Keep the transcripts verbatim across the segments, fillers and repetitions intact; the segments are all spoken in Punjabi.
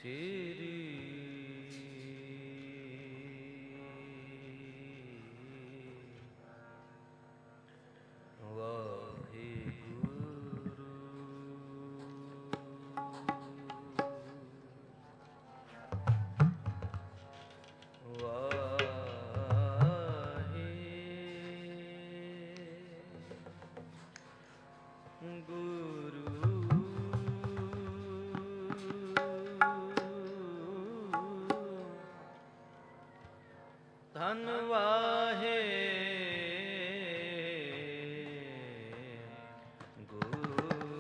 ਸ੍ਰੀ ਵਾਹਿਗੁਰੂ। ਧੰਨ ਵਾਹੇ ਗੁਰੂ,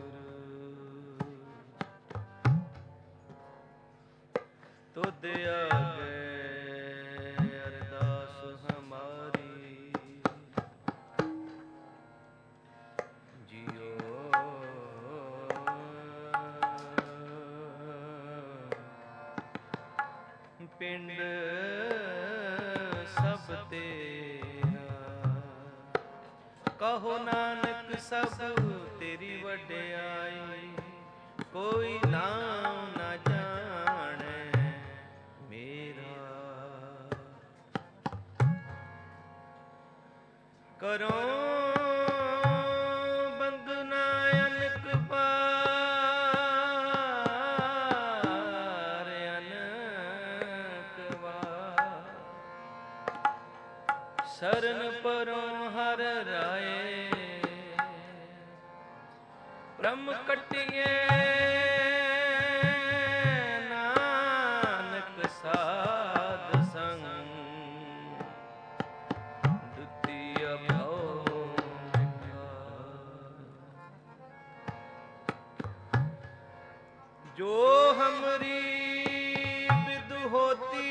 ਤੁਧ ਆਗੇ ਅਰਦਾਸ ਹਮਾਰੀ, ਜਿਉ ਪਿੰਡ ਸਭ ਤੇਰਾ, ਕਹੋ ਨਾਨਕ ਸਭ ਤੇਰੀ ਵਡਿਆਈ, ਕੋਈ ਨਾਮ ਨਾ ਜਾਣੈ ਮੇਰਾ। ਕਰੋ ਬੰਦਨਾ ਅਨਕ ਪਾਰ, ਅਨਕ ਵਾਰ ਸਰਨ ਪਰੋਂ ਹਰ ਰਾਏ, ਬ੍ਰਹਮ ਕਟਿਏ ਨਾਨਕ ਸਾਧ ਸੰਗ, ਦੁਤੀਆ ਭਉ ਜੋ ਹਮਰੀ ਵਿਦ ਹੋਤੀ,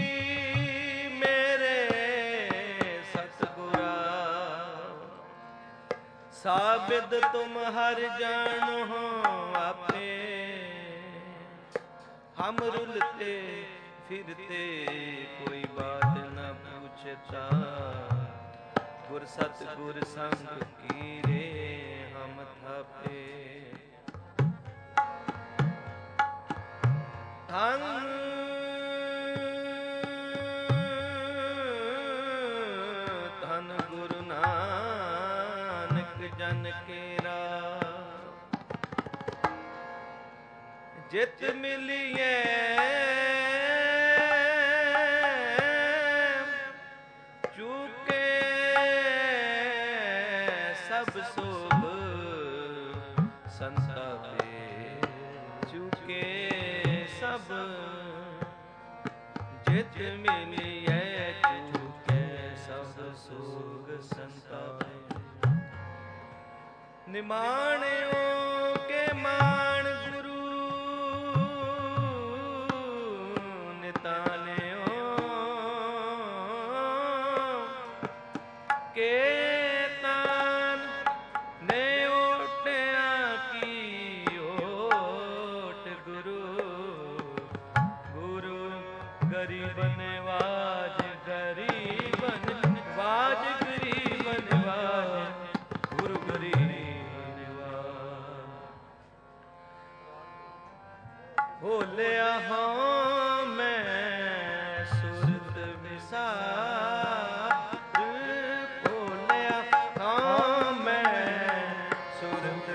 ਸਾਬਿਦ ਤੁਮ ਹਰ ਜਾਣੋ ਆਪੇ, ਹਮ ਰੁਲਤੇ ਫਿਰਤੇ ਕੋਈ ਬਾਤ ਨ ਪੁੱਛਤਾ, ਗੁਰ ਸਤ ਗੁਰ ਸੰਗ ਕੀਰੇ ਹਮ ਥਾਪੇ। ਧੰਨ ਧੰਨ ਗੁਰੂ ਨਾਨਕ ਜਨ ਕੇਰਾ, ਜਿਤ ਮਿਲੀਏ ਚੁਕੇ ਸਭ ਸੋਭ ਸੰਤਾਪੇ, ਚੁਕੇ ਸਭ ਜਿਤ ਮਿਲੀਏ ਚੁਕੇ ਸਭ ਸੋਗ ਸੰਤਾਪੇ। ਨਿਮਾਣਿਓ ਕੇ ਮਾਣ ਗੁਰੂ, ਨਿਤਾਨਿਓ ਕੇ ਤਾਨ, ਨੇ ਓਟਿਆ ਕੀ ਓਟ ਗੁਰੂ। ਗੁਰੂ ਗਰੀਬ ਨਿਵਾਜ, ਗਰੀਬ ਨਿਵਾਜ, ਗਰੀਬ ਨਿਵਾਜ, ਗੁਰੂ ਗਰੀਬ ਭੋਲਿਆ ਹਾਂ ਮੈਂ ਸੁਰਤ ਵਿਸਾਰ, ਭੋਲਿਆ ਹਾਂ ਮੈਂ ਸੁਰਤ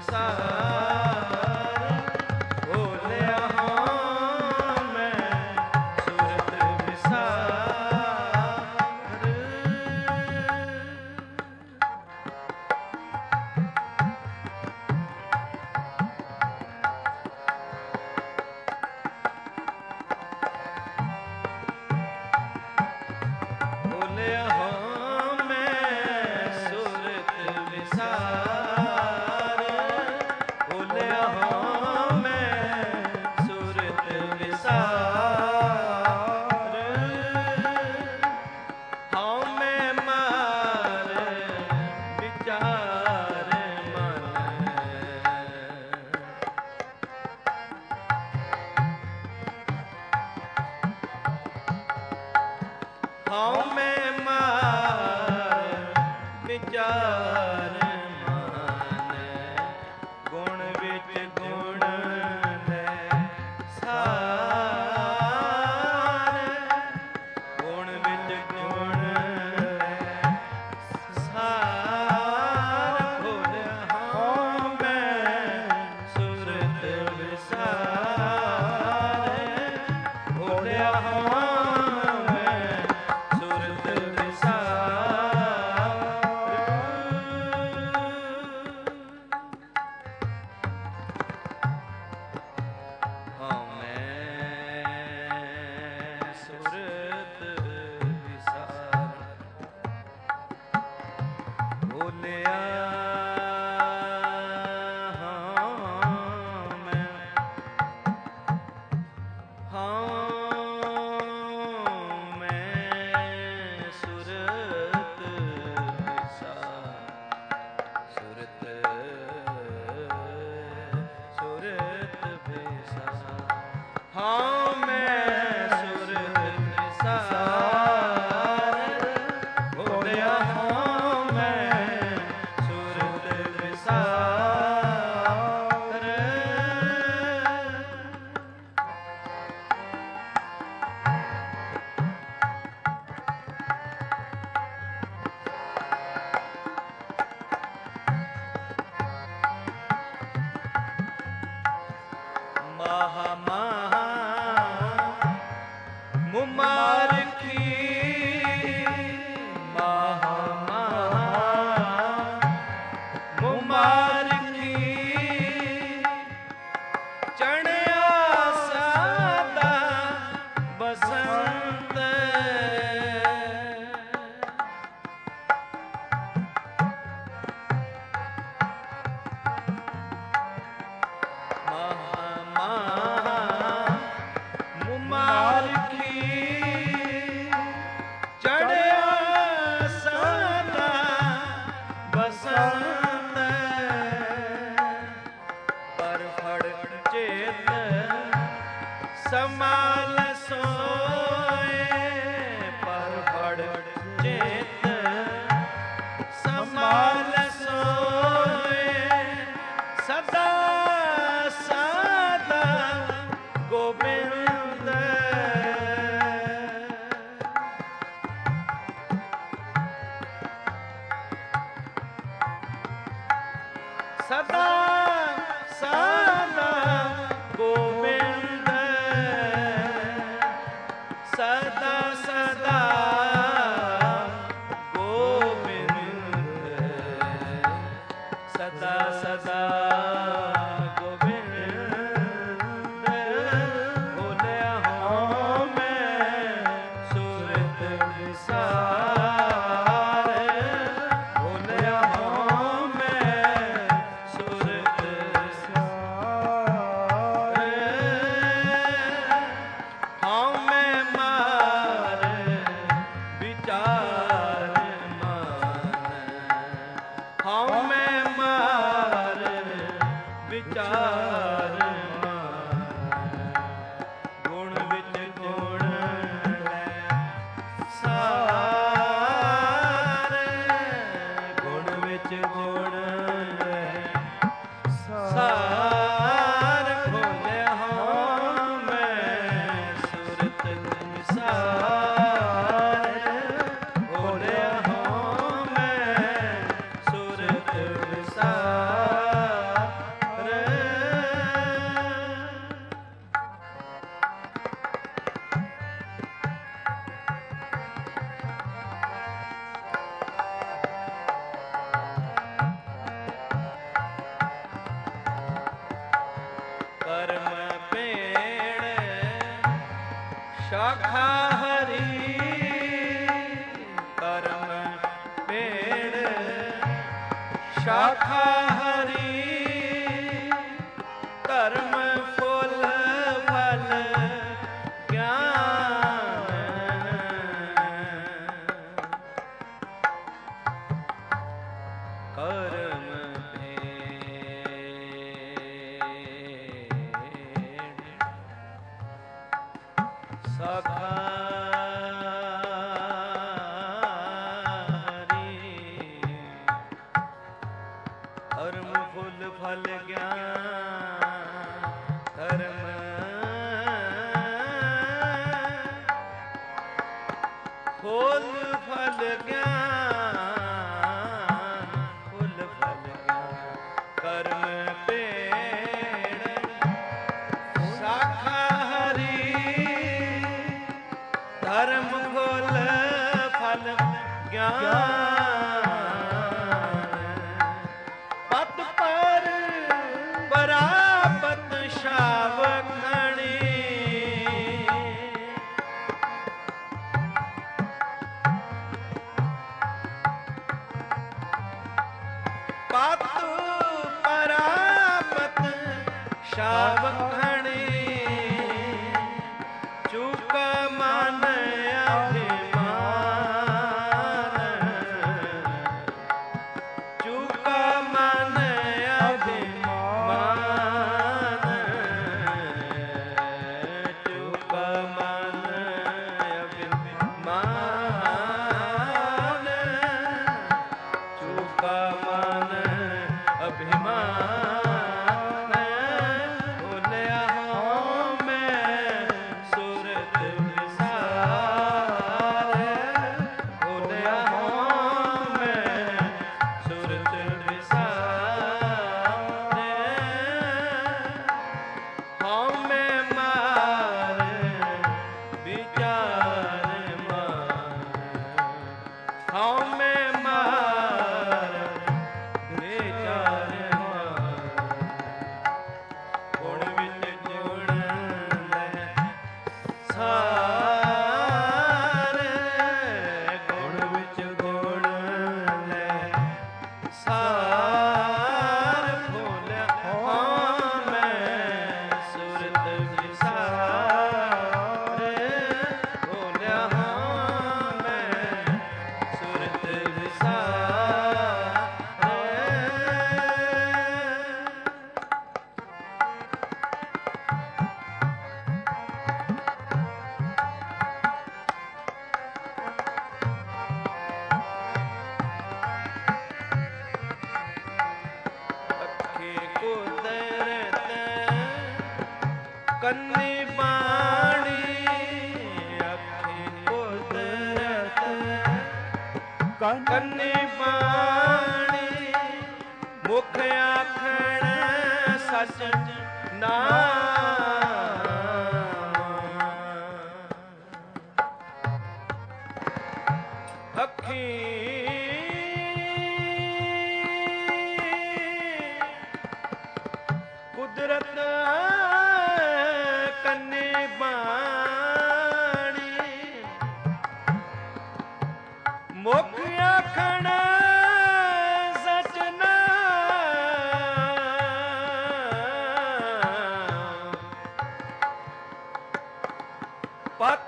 ਵਿਸਾਰ, ਭੋਲਿਆ ਹਾਂ ਮੈਂ ਸੁਰਤ ਵਿਸਾਰ। ਹਉ ਮੈਂ ਮਾਰ ਵਿਚਾਰ ਮਾਨੈ, ਗੁਣ ਵਿੱਚ ਗੁਣ ਲੈ ਸਾ ਚੜਿਆ ਸਦਾ ਬਸੰਤ ਪਰ ਫੜ ਚੇਤ ਸਮਾਲ ਸੋਏ ਪਰ ਫੜ ਚੇਤ ਸਮਾਲ ਸੋਏ ਸਦਾ ਸਦਾ ਗੋਬਿੰਦ ਸਦਾ ਸਦਾ ਗੋਬਿੰਦ ਸਦਾ ਸਦਾ ਗੋਬਿੰਦ ਸਦਾ ਸਦਾ ਗੋਬਿੰਦ ਬੋਲਿਆ ਹਾਂ ਮੈਂ ਸੁਰਤ ਵਿਸਾਰ ਬੋਲਿਆ ਹਾਂ ਮੈਂ ਸੁਰਤ ਵਿਸਾਰ ਹਾਂ ਮੈਂ ਮਾਰ ਵਿਚਾਰ ਮਾਨ ਹਾਂ ਮੈਂ ਮਾਰ ਵਿਚਾਰ ਮਾਨ ਗੁਣ ਵਿੱਚ ਗੁਣ ਲੈ ਸਾਰ ਗੁਣ ਵਿੱਚ ਗੁਣ ਲੈ ਸਾਰ ਭੋਲਿਆ ਹਾਂ ਮੈਂ ਸੁਰਤ ਵਿਸਾਰ ਭੋਲਿਆ ਹਾਂ ਮੈਂ ਸੁਰਤ ਵਿਸਾਰ ਕਰਮ ਪੇੜ ਸ਼ਾਖਾ ਹਰੀ ਕਰਮ ਪੇੜ ਸ਼ਾਖਾ ਹਰੀ ਧਰਮ ਫੁੱਲ ਫਲ ਗਿਆਨ ਕਰਮ ਸਖਾਰੀ ਧਰਮ ਫੁੱਲ ਫਲ ਗਿਆਨ ਧਰਮ ਫੁੱਲ ਫਲ ਗਿਆਨ ਫੁੱਲ ਫਲ ਗਿਆਨ ਕਰਮ ਪੇੜ ਸਾਖਾ ਹਰੀ ਧਰਮ ਫੁੱਲ ਫਲ ਗਿਆਨ ਪਤ ਪਰ ਪਰਾਪਤ ਸ਼ਾਵਖਣੀ ਪਤ ਪਰਾਪਤ ਸ਼ਾਵਖਣੀ ਚੁਕ ਮਨ ਅਭਿਮਾਨ ਚੁਕ ਮਨ ਅਭਿਮਾਨ ਚੁਕ ਮਨ ਅਭਿਮਾਨ ਚੁਕ ਮਨ ਅਭਿਮਾਨ ਬੋਲਿਆ ਹਾਂ ਮੈਂ ਸੁਰਤ ਵਿਸਾਰ ਬੋਲਿਆ ਹਾਂ ਮੈਂ ਸੁਰਤ ਵਿਸਾਰ ਹਾਂ ਮੈਂ ਮਾਰ ਵਿਚਾਰ ਮਾਨ ਹਾਂ ਮੈਂ ਮਾਰ ਵਿਚਾਰ ਮਾਨ ਗੁਣ ਵਿੱਚ ਗੁਣ ਲੈ ਸਾਰ ਗੁਣ ਵਿੱਚ ਗੁਣ ਲੈ ਸਾਰ ਭੋਲਿਆ ਹਾਂ ਮੈਂ ਸੁਰਤ ਵਿਸਾਰ ਭੋਲਿਆ ਹਾਂ ਮੈਂ ਕੰਨੀ ਬਾਣੀ ਅੱਖੀ ਕੁਦਰਤ ਕੰਨੀ ਬਾਣੀ ਮੁਖ ਆਖਣ ਸਚ ਨਾਮ ਅੱਖੀ ਕੁਦਰਤ ਕੰਨੀ ਬਾਣੀ ਮੁਖ ਆਖਣ ਸਚ ਨਾਮ ਪਤ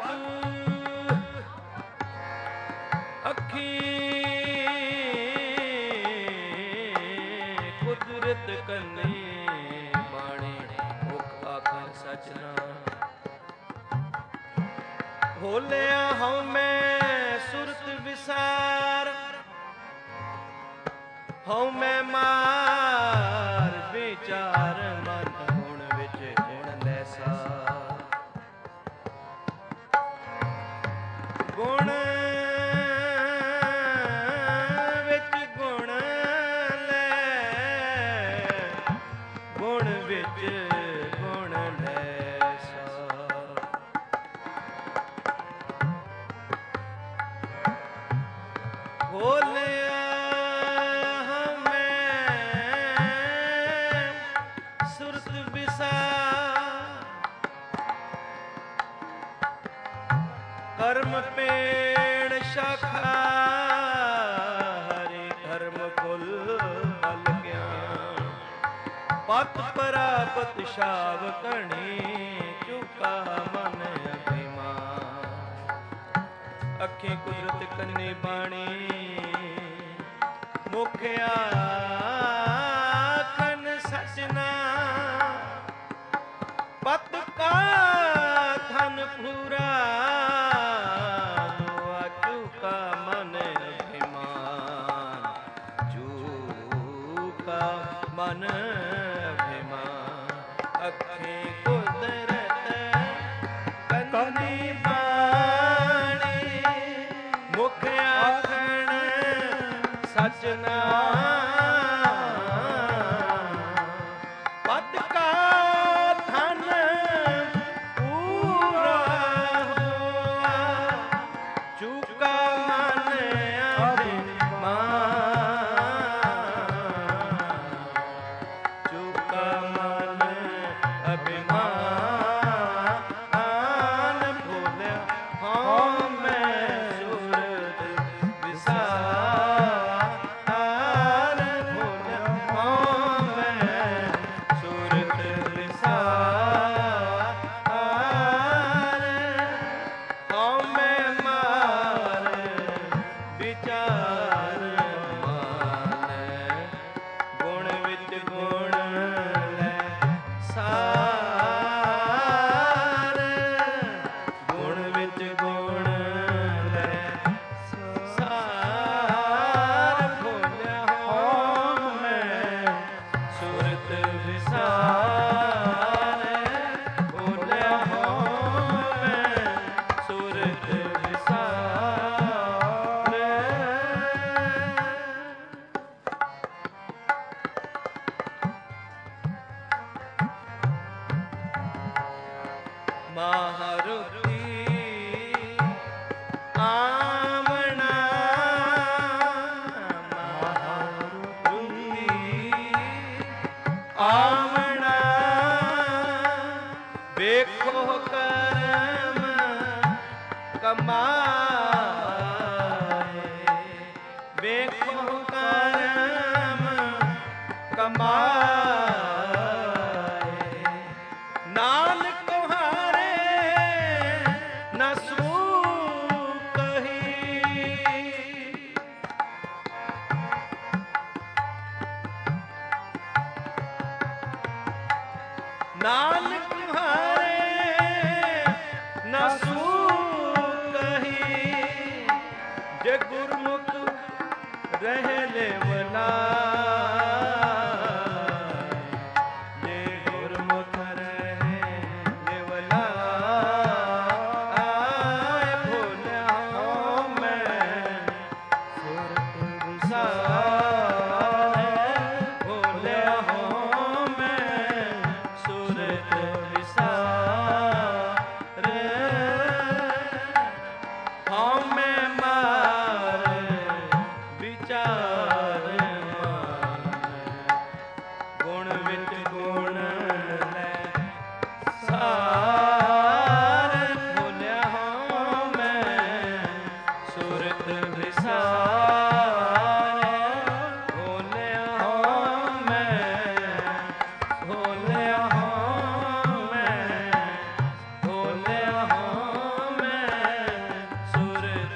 ਅੱਖੀ ਕੁਦਰਤ ਕੰਨੀ ਬਾਣੀ ਮੁਖ ਆਖਣ ਸਚ ਨਾਮ ਹੋਲਿਆ ਹਉ ਮੈਂ ਸੁਰਤ ਵਿਸਾਰ ਹਉ ਮੈਂ ਮਾਰ ਵਿਚਾਰ ਮਨ ਗੁਣ ਵਿੱਚ ਗੁਣ ਲੈਸਾ ਗੁਣ ਵਿੱਚ ਗੁਣ ਲੈ ਗੁਣ ਵਿੱਚ ਗੁਣ ਲੈਸਾ ਹੋਲਿਆ ਹਮੈਂ ਸੁਰਤ ਵਿਸਾਰ ਕਰਮ ਪੇੜ ਸ਼ਾਖਾ ਹਰਿ ਧਰਮ ਕੁਲ ਬਲ ਗਿਆਨ ਪਤ ਪਰਾਪਤ ਸ਼ਾਵ ਕਣੀ ਚੁਕਾ ਮਨ ਅਭਿਮਾਨ ਅੱਖੀ ਕੁਦਰਤ ਕੰਨੀ ਬਾਣੀ ਮੁਖ ਆਖਣ ਸਚ ਨਾਮ ਪਤ ਕਾ ਧਨ ਪੂਰਾ ਚੂਕਾ ਮਨ ਅਭਿਮਾਨ ਚੂਕਾ ਮਨ ਅਭਿਮਾਨ ਅੱਖੀ ਕੁਦਰਤ ਕੰਨੀ ਬਾਣੀ ਮੁਖ ਆਖਣ ਸਚ ਨਾਮ ਪਤ ਕਾ ਧਨ ਪੂਰਾ ਹੋਆ ਚੂਕਾ ਮਨ ਅਭਿਮਾਨ ਚੂਕਾ ਮਨ ਅਭਿਮਾਨ ਭੁੱਲਿਆ ਹਉ ਮੈਂ ਸੁਰਤ ਵਿਸਾਰ ਭੁੱਲਿਆ ਹਉ ਮੈਂ ਸੁਰਤ ਵਿਸਾਰ ਹਉ ਮੈਂ ਮਾਰ ਵਿਚਾਰ ਮਾਨੈ ਗੁਣ ਵਿੱਚ ਗੁਣ ਲੈ ਸਾਰ ਗੁਣ ਵਿੱਚ ਗੁਣ ਲੈ ਸਾਰ ਭੁੱਲਿਆ ਹਉ ਮੈਂ ਸੁਰਤ ਵਿਸਾਰ ਭੁੱਲਿਆ ਹਉ ਮੈਂ ਸੁਰਤ ਵਿਸਾਰ ਮਾਹਰੁਤੀ ਆਵਣਾ ਮਾਹਰੁਤੀ ਆਵਣਾ ਵੇਖੋ ਕਰਮ ਕਮਾਏ ਵੇਖੋ ਕਰਮ ਕਮਾਏ ਨਾਨਕ ਤੁਹਾਰੇ ਨ ਸੂ ਕਹੀ ਨਾਨਕ ਤੁਹਾਰੇ ਨ ਸੂ ਕਹੀ ਜੇ ਗੁਰਮੁਖ ਰਹਿ ਲੈ ਵਲਾ ਜੇ ਗੁਰਮੁਖ ਰਹਿ ਵਿਸਾਰੇ ਭੋਲਿਆ ਹਾਂ ਮੈਂ, ਭੋਲਿਆ ਹਾਂ ਮੈਂ, ਭੋਲਿਆ ਹਾਂ ਮੈਂ ਸੁਰਤ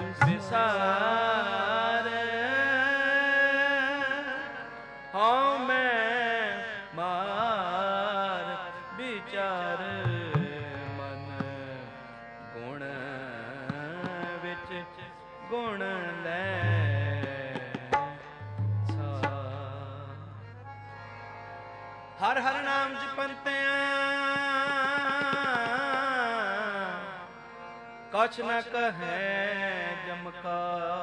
ਵਿਸਾਰੇ ਹਾਂ ਮੈਂ ਮਾਰ ਵਿਚਾਰ ਮਨ ਗੁਣ ਵਿੱਚ ਗੁਣ ਲੈ ਸਾ। ਹਰ ਹਰ ਨਾਮ ਜਪੰਤਿਆਂ ਕਛ ਨ ਕਹੈ ਜਮਕਾ,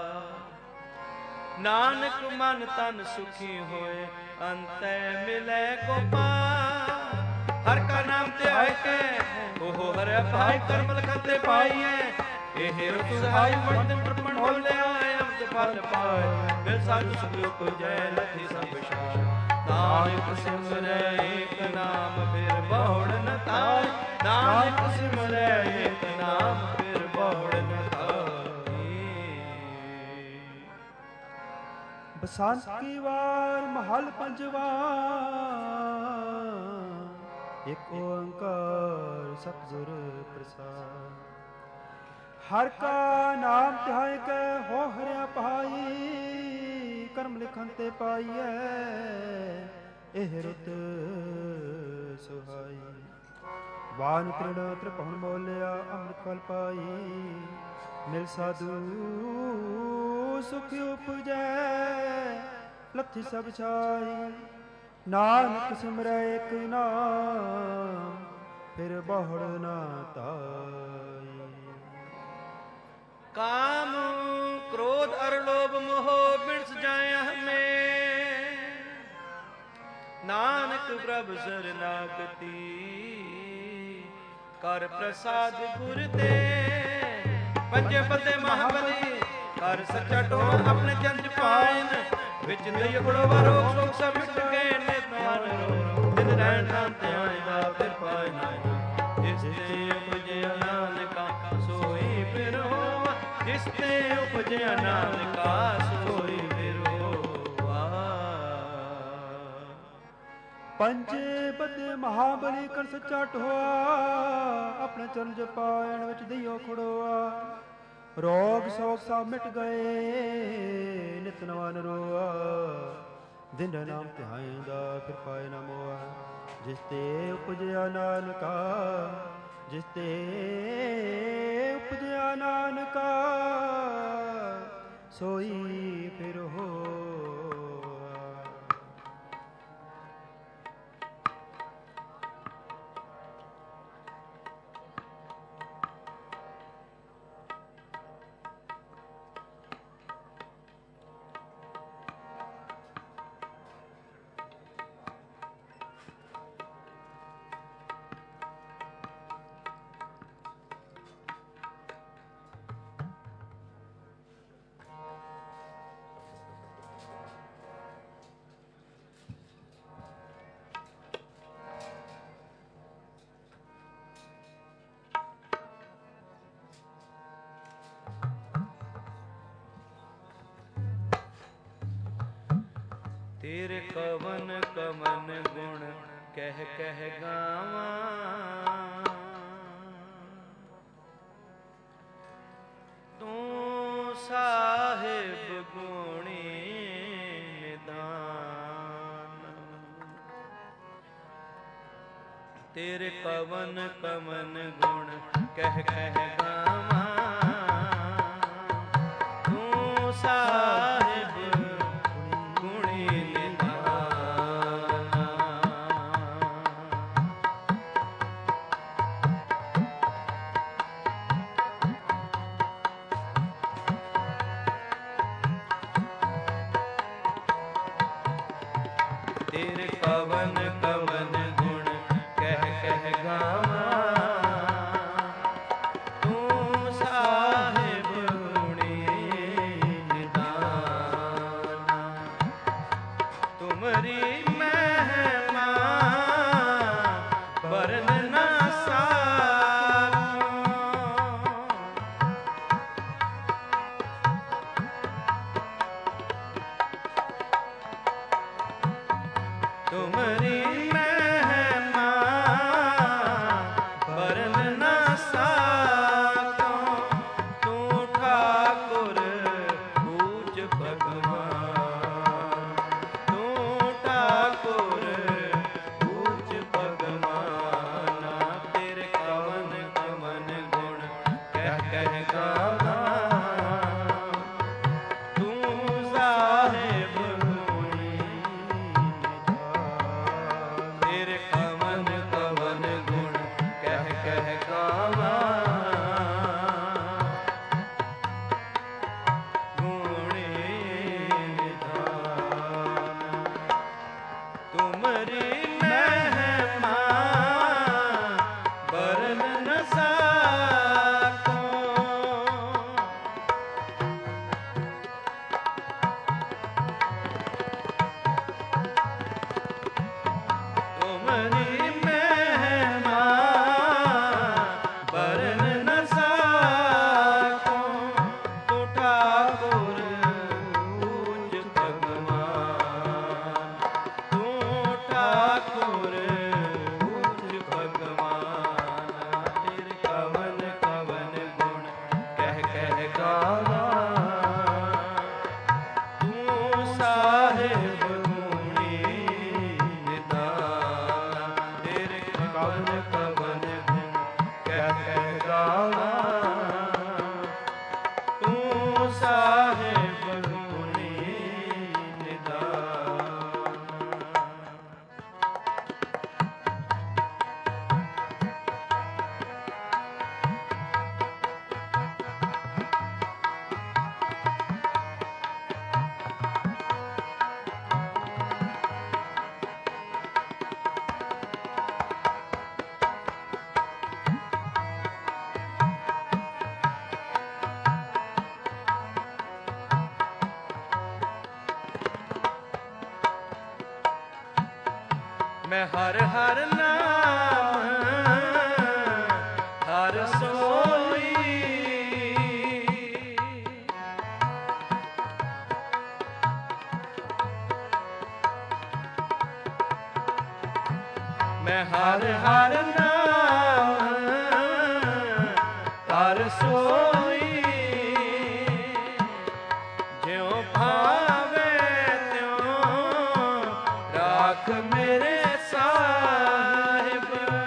ਨਾਨਕ ਮਨ ਤਨ ਸੁਖੀ ਹੋਏ ਅੰਤੈ ਮਿਲੇ ਗੋਪਾਲ। ਹਰ ਕਾ ਨਾਮ ਤੇ ਆਇ ਕੇ ਉਹ ਹਰਿ ਭਾਈ ਕਰਮ ਲਖਤੇ ਪਾਈਐ, ਇਹ ਰੁਤ ਸਹਾਈ ਵਰਤਨ ਟਰਪਣ ਬੋਲਿਆ ਅਮਤ ਫਲ ਪਾਏ। ਬਿਨ ਸੱਚ ਸੁਖ ਉਪਜੈ ਲਖੀ ਸਭ ਸ਼ਾਨ, ਨਾਨਕ ਸਿਮਰੈ ਏਕ ਨਾਮ ਫਿਰ ਬਹੁੜ ਨ ਤਾਈ। ਨਾਨਕ ਸਿਮਰੈ ਏਕ ਨਾਮ ਫਿਰ ਬਹੁੜ ਨ ਤਾਈ। ਬਸੰਤ ਕੀ ਵਾਰ ਮਹਲ ਪੰਜਵਾ, ਇਕ ਓੰਕਾਰ ਸਤਿਗੁਰ ਪ੍ਰਸਾਦ। ਹਰ ਕਾ ਨਾਮ ਧਿਆਇ ਕੇ ਹੋ ਹਰਿਆ ਪਾਈ, ਕਰਮ ਲਿਖਨ ਤੇ ਪਾਈਐ ਇਹ ਰੁਤ ਸੁਹਾਈ। ਵਾਨ ਤ੍ਰਿਣ ਤ੍ਰਿਭੁਵਨ ਬੋਲਿਆ ਅੰਮ੍ਰਿਤ ਫਲ ਪਾਈ, ਮਿਲ ਸਾਧੂ ਸੁਖ ਉਪਜੈ ਲੱਥੀ ਸਭ ਛਾਈ। ਨਾਨਕ ਸਿਮਰੈ ਏਕ ਨਾਮ ਫਿਰ ਬਹੁੜ ਨਾ ਤਾਈ। ਕਾਮ ਕ੍ਰੋਧ ਅਰ ਲੋਭ ਮੋਹ ਬਿਨਸ ਜਾਇਆ ਹਮੇ, ਨਾਨਕ ਪ੍ਰਭ ਸਰਨਾਗਤੀ ਕਰ ਪ੍ਰਸਾਦ ਗੁਰ ਤੇ। ਪੰਜੇ ਬੰਦੇ ਮਹਾਬਲੀ ਕਰ ਸੱਚਾ ਟੋਲ ਆਪਣੇ ਜੰਜ ਪਾਇਨ, ਵਿੱਚ ਦਈ ਗੁਣ ਵਾਰੋ ਸੋਖ ਸਭ ਮਿਟ ਗਏ ਨਿਤ ਮਨ ਰੋ। ਦਿਨ ਰਹਿਣ ਤਾਂ ਧਿਆਇਦਾ ਫਿਰ ਪਾਇ ਨਾਇ, ਜਿਸ ਤੇ ਉਪਜਿਆ ਨਾਨਕਾ ਸੋਈ ਫਿਰ ਹੋਵਾ। ਜਿਸ ਤੇ ਉਪਜਿਆ ਨਾਨਕਾ ਸੋਈ ਫਿਰ ਹੋਵਾ। ਪੰਜੇ ਬੰਦੇ ਮਹਾਬਲੀ ਕਰ ਸੱਚਾ ਟੋਆ, ਆਪਣੇ ਚਰਨ ਜਪਾਇਣ ਵਿੱਚ ਦਈਓ ਖੜੋਆ। ਰੋਗ ਸੋਗ ਸਭ ਮਿਟ ਗਏ ਨਿਤ ਨਵਾ ਨਰੋਆ। ਦਿਨ ਨਾਮ ਧਿਆਇਂਦਾ ਫਿਰ ਪਾਏ ਨਾ ਮੋਆ। ਜਿਸ ਤੇ ਉਪਜਿਆ ਨਾਨਕਾ, ਜਿਸ ਤੇ ਉਪਜਿਆ ਨਾਨਕਾ ਸੋਈ ਫਿਰ ਹੋਆ। ਤੇਰੇ ਕਵਨ ਕਵਨ ਗੁਣ ਕਹਿ ਕਹਿ ਗਾਵਾਂ, ਤੂੰ ਸਾਹਿਬ ਗੁਣੀ ਨਿਦਾਨ। ਤੇਰੇ ਕਵਨ ਕਵਨ ਗੁਣ ਕਹਿ ਕਹਿ ਗਾਵਾਂ, ਤੂੰ ਸਾਹਿਬ ਤੇਰੇ ਕਵਨ ਕਵਨ ਗੁਣ ਕਹਿ ਕਹਿ ਗਾਵਾਂ, ਤੂੰ ਸਾਹਿਬ ਗੁਣੀ ਨਿਦਾਨ। ਤੁਮਰੀ ਮਹਿਮਾ ਵਰਨ ਨਾ ਸਾਰੋ, ਸਾਹਿਬ ਗੁਣੀ ਨਿਦਾਨ। ਮੈਂ ਹਰ ਹਰ ਨਾਮ ਹਰ ਸੋਈ, ਮੈਂ ਹਰ ਹਰ ਨਾਮ ਹਰ ਸੋਈ, ਜਿਉ ਭਾਵੇ ਤਿਉ ਰਾਖ ਮੇਰੇ ਸਾਹਿਬ।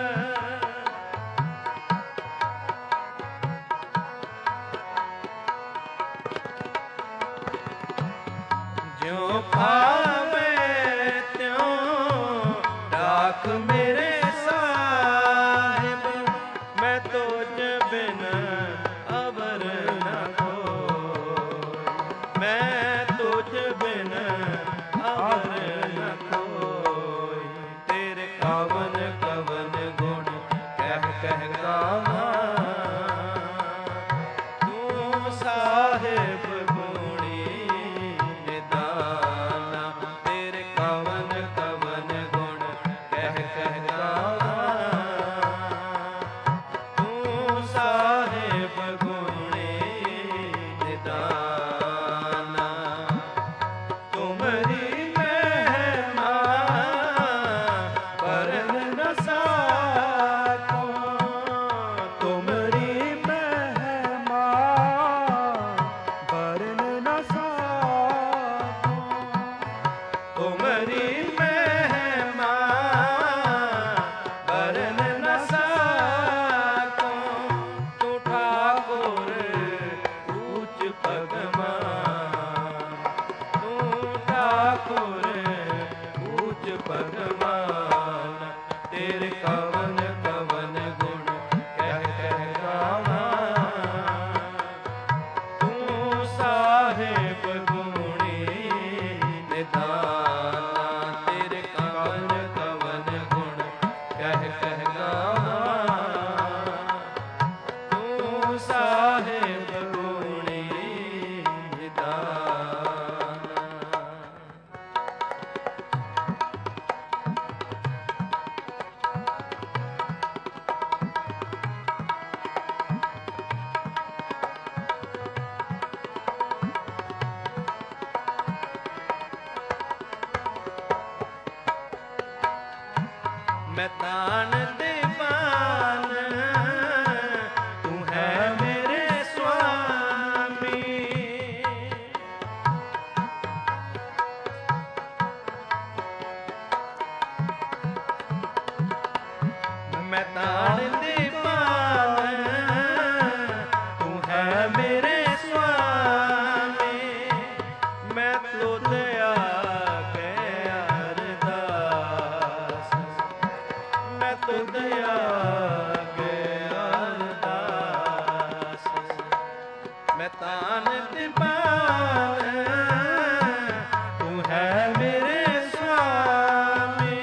ਜਿਉ ਭਾਵੇ ਤਿਉ ਰਾਖ ਮੇਰੇ ਸਾਹਿਬ। ਮੈਂ ਤੁਝ ਬਿਨ ਅਵਰ ਨ ਕੋਈ, ਮੈਂ ਤੁਝ ਬਿਨ ਅਵਰ ਨ ਕੋਈ। ਤੇਰੇ ਕਵਨ ਕਵਨ ਗੁਣ ਕਹਿ ਕਹਿ ਗਾਵਾਂ, ਤੂੰ ਸਾਹਿਬ ਗੁਣੀ ਨਿਦਾਨ। ਤੇਰੇ ਕਵਨ ਕਵਨ ਗੁਣ ਕਹਿ ਕਹਿ ਗਾਵਾਂ, ਤੂੰ ਸਾਹਿਬ ਗੁਣੀ ਨਿਦਾਨ। ਤੁਮਰੀ ਮਹਿਮਾ ਵਰਨ ਨ ਸਾਕੋ, ਤੁਮਰੀ ਮਹਿਮਾ ਵਰਨ ਨ ਸਾਕੋ। ਤੁਮਰੀ ਮਹਿਮਾ ਵਰਨ ਨ ਸਾਕੋ। ਤੂੰ ਠਾਕੁਰ ਊਚ ਭਗਵਾਨ, ਤੂੰ ਠਾਕੁਰ ਊਚ ਭਗਵਾਨ। ਤੇਰੇ ਕਵਨ ਕਵਨ ਗੁਣ ਕਹਿ ਕਹਿ ਗਾਵਾਂ, ਤੂੰ ਸਾਹਿਬ ਗੁਣੀ ਨਿਦਾਨ। ਤੇਰੇ ਕਵਨ ਕਵਨ ਗੁਣ ਕਹਿ ਕਹਿ ਗਾਵਾਂ, ਤੂੰ ਸਾਹਿਬ ਗੁਣੀ ਨਿਦਾਨ। ਮੈਂ ਤਾਣ ਦੀਵਾਨ, ਤੂੰ ਹੈ ਮੇਰੇ ਸੁਆਮੀ। ਮੈਂ ਤਾਣ ਦੀਵਾਨ, ਤੂੰ ਹੈ ਮੇਰੇ ਸੁਆਮੀ। ਮੈਂ ਤੁਧ ਆਗੇ ਅਰਦਾਸ, ਮੈਂ ਤੁਧ ਆਗੇ ਅਰਦਾਸ। ਮੈਂ ਤਾਨ ਦੀਵਾਨ, ਤੂੰ ਹੈ ਮੇਰੇ ਸੁਆਮੀ।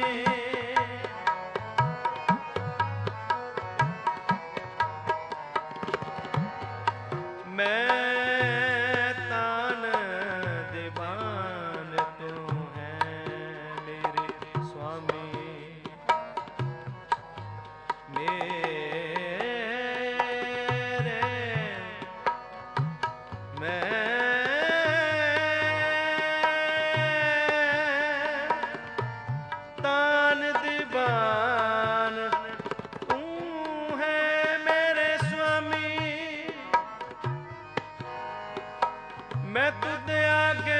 ਮੈਂ ਤਾਨ ਦੀਵਾਨ, ਤੂੰ ਹੈ ਮੇਰੇ ਸੁਆਮੀ। ਮੇਰੇ ਮੈਂ ਤਾਨ ਦੀਵਾਨ, ਤੂੰ ਹੈ ਮੇਰੇ ਸੁਆਮੀ। ਮੈਂ ਤੁਧ ਆਗੇ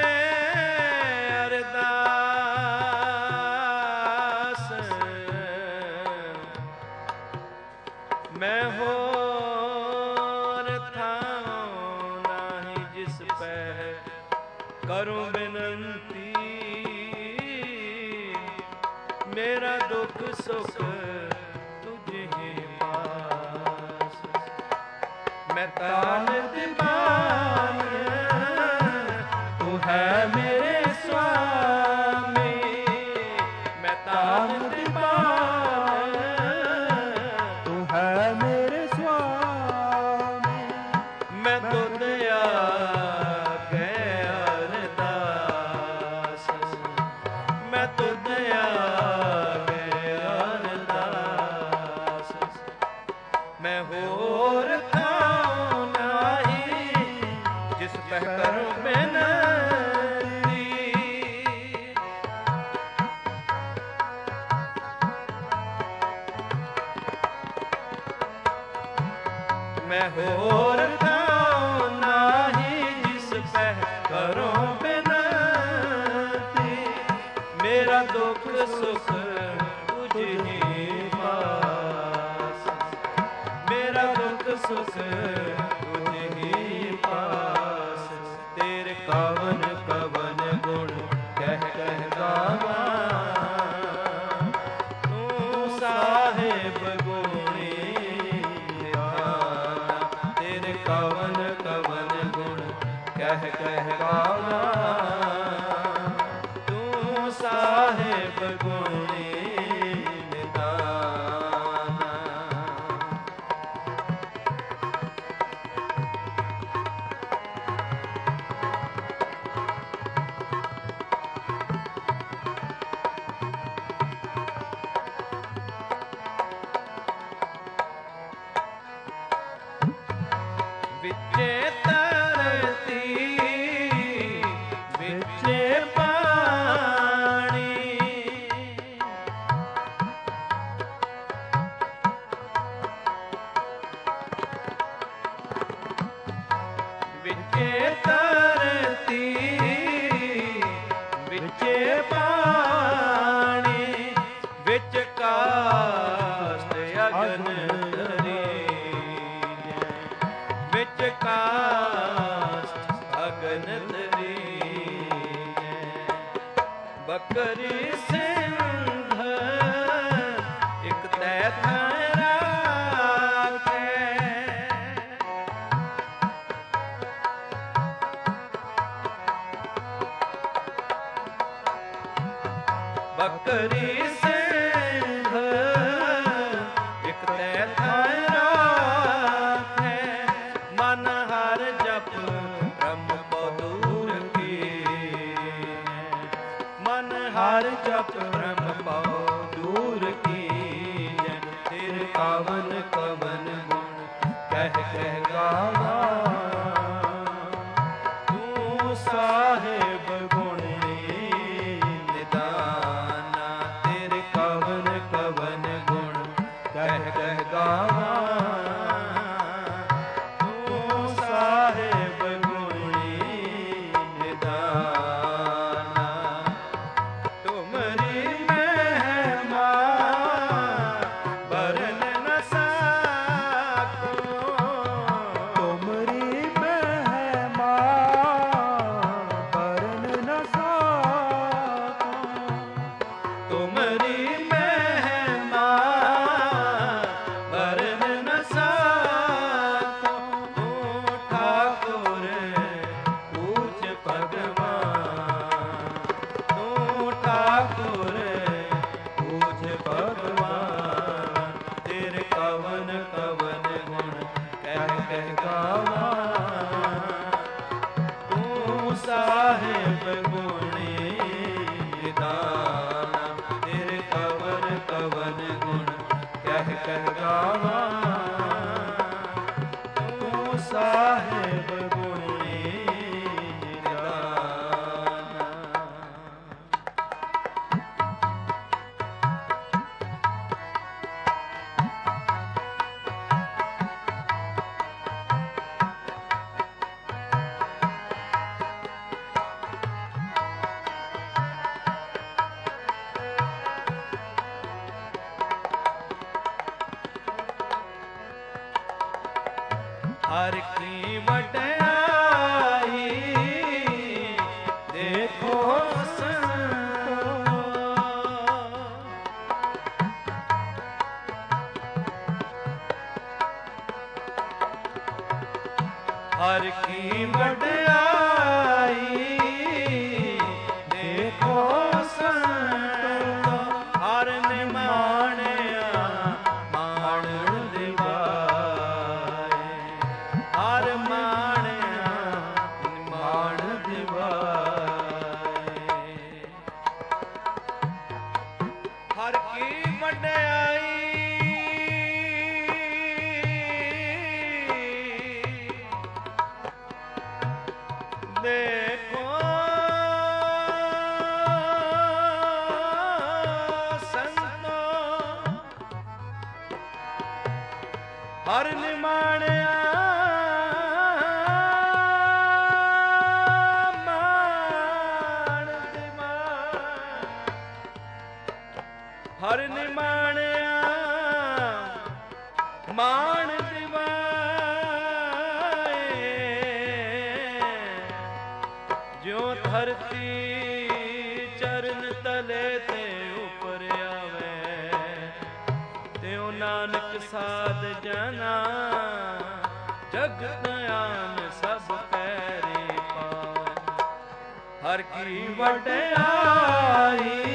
ਅਰਦਾਸ, ਮੈਂ ਹੋਰ ਥਾਂ ਨਾਹੀਂ ਜਿਸ ਪੈ ਕਰੂੰ ਬੇਨੰਤੀ, ਮੇਰਾ ਦੁੱਖ ਸੁਖ ਤੁਝੇ ਪਾਸ। ਮੈਂ ਤਾਨ ਦੀਵਾਨ, ਤੂੰ ਹੈ ਮੇਰੇ ਸੁਆਮੀ। ਮੈਂ ਤਾਨ ਦੀਵਾਨ, ਤੂੰ ਹੈ ਮੇਰੇ ਸੁਆਮੀ। ਮੈਂ ਤੁਧ ਆਗੇ ਅਰਦਾਸ, ਮੈਂ ਤੁਧ ਆਗੇ ਅਰਦਾਸ। ਮੈਂ ਹੋਰ ਥਾਂ ਨਾਹੀ, ਜਿਸ ਪਹਿ ਕਰੂੰ ਬੇਨਤੀ। ਮੈਂ ਹੋਰ ਥਾਂ ਨਾਹੀ, ਜਿਸ ਪਹਿ ਕਰੂੰ ਬੇਨਤੀ। ਮੇਰਾ ਦੁੱਖ ਸੁਖ ਤੁਝੇ ਪਾਸ, ਮੇਰਾ ਦੁੱਖ ਸੁਖ ਤੁਝੇ ਪਾਸ। ਤੇਰੇ ਕਵਨ ਕਵਨ ਗੁਣ ਕਹਿ ਕਹਿ ਗਾਵਾਂ, ਤੂੰ ਸਾਹਿਬ ਗੁਣੀ ਨਿਧਾਨ। ਤੇਰੇ ਕਵਨ ਕਵਨ ਗੁਣ ਕਹਿ ਕਹਿ ਗਾਵਾਂ, ਤੂੰ ਸਾਹਿਬ ਗੁਣੀ ਨਿਧਾਨ। ਵਿੱਚੇ ਧਰਤੀ ਵਿੱਚੇ ਪਾਣੀ, ਵਿੱਚੇ ਧਰਤੀ ਵਿੱਚੇ ਪਾਣੀ। ਵਿੱਚ ਕਾਸ਼ਟ ਅਗਨ ਧਰੀ, ਵਿੱਚ ਕਾਸ਼ਟ ਅਗਨ ਧਰੀ। ਬਕਰੀ ਸਿੰਧ ਇਕ ਤੈ ਥਾਂ ਰਾਖੈ, ਬਕਰੀ ਸਿੰਧ ਇਕ ਤੈ ਥਾਂ ਰਾਖੈ। ਮਨ ਹਰ ਜਪ ਬ੍ਰਹਮ ਕੋ ਦੂਰ ਕੀਨੈ, ਮਨ ਹਰ ਜਪ ਬ੍ਰਹਮ ਕੋ ਦੂਰ ਕੀਨੈ। ਤੇਰੇ ਕਵਨ ਕਵਨ ਗੁਣ ਕਹਿ ਕਹਿ ਗਾਵਾਂ, ਤੂੰ ਸਾਹਿਬ ਗੁਣੀ ਨਿਧਾਨ। ਤੇਰੇ ਕਵਨ ਕਵਨ ਗੁਣ ਕਹਿ ਕਹਿ ਗਾਵਾਂ, ਤੂੰ ਸਾਹਿਬ ਗੁਣੀ ਨਿਧਾਨ। ਤੁਮਰੀ ਮਹਿਮਾ ਵਰਨ ਨ ਸਾਕੋ, ਤੁਮਰੀ ਮਹਿਮਾ ਵਰਨ ਨ ਸਾਕੋ। ਤੁਮਰੀ ਮਹਿਮਾ ਵਰਨ ਨ ਸਾਕੋ। ਤੂੰ ਠਾਕੁਰ ਊਚ ਭਗਵਾਨ, ਤੂੰ ਠਾਕੁਰ ਊਚ ਭਗਵਾਨ। ਤੇਰੇ ਕਵਨ ਕਵਨ ਗੁਣ ਕਹਿ ਕਹਿ ਗਾਵਾਂ, ਤੂੰ ਸਾਹਿਬ ਗੁਣੀ ਨਿਧਾਨ। ਤੇਰੇ ਕਵਨ ਕਵਨ ਗੁਣ ਕਹਿ ਕਹਿ ਗਾਵਾਂ, ਤੂੰ ਸਾਹਿਬ ਗੁਣੀ ਨਿਧਾਨ। ਹਰ ਕੀ ਵਡਿਆਈ ਦੇਖੋ ਸੰਤੋ, ਹਰ ਨਿਮਾਣਿਆ ਮਾਣਨ ਦਿਵਾਏ, ਹਰ ਮਾਣਿਆ ਨਿਮਾਣ ਦਿਵਾਏ। ਹਰ ਕੀ ਵਡਿਆਈ ਦੇਖੋ ਸੰਤੋ, ਹਰ ਨਿਮਾਣਿਆ ਮਾਣ ਦਿਵਾਏ, ਹਰ ਨਿਮਾਣਿਆ ਮਾਣ ਦਿਵਾਏ। ਜਿਉ ਧਰਤੀ ਚਰਨ ਤਲੇ ਤੇ ਉਪਰ ਆਵੇ, ਤਿਉ ਨਾਨਕ ਸਾਧ ਜਨਾ ਜਗਤ ਆਨ ਸਭ ਪੈਰੇ ਪਾਵੇ। ਹਰ ਕੀ ਵਡਿਆਈ